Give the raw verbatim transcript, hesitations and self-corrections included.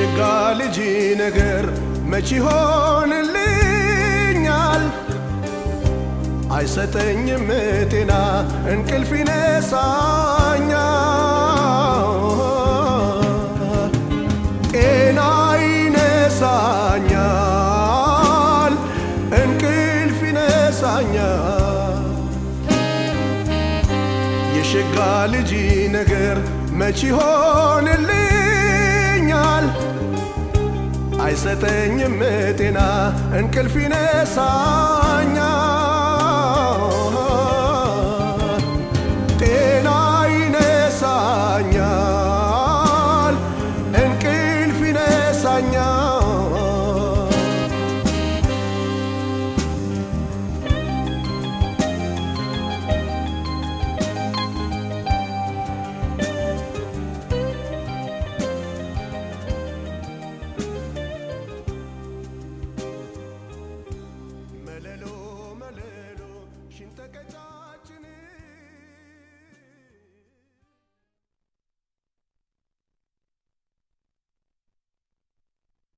የሸጋ ልጅ ነገር መች ይሆንልኛል አይሰጠኝም ጤና እንቅልፍ ይነሳኛል ጤና ይነሳኛል እንቅልፍ ይነሳኛል የሸጋ ልጅ ነገር መች ይሆንልኛል አይሰጠኝም ጤና እንቅልፍ ይነሳኛል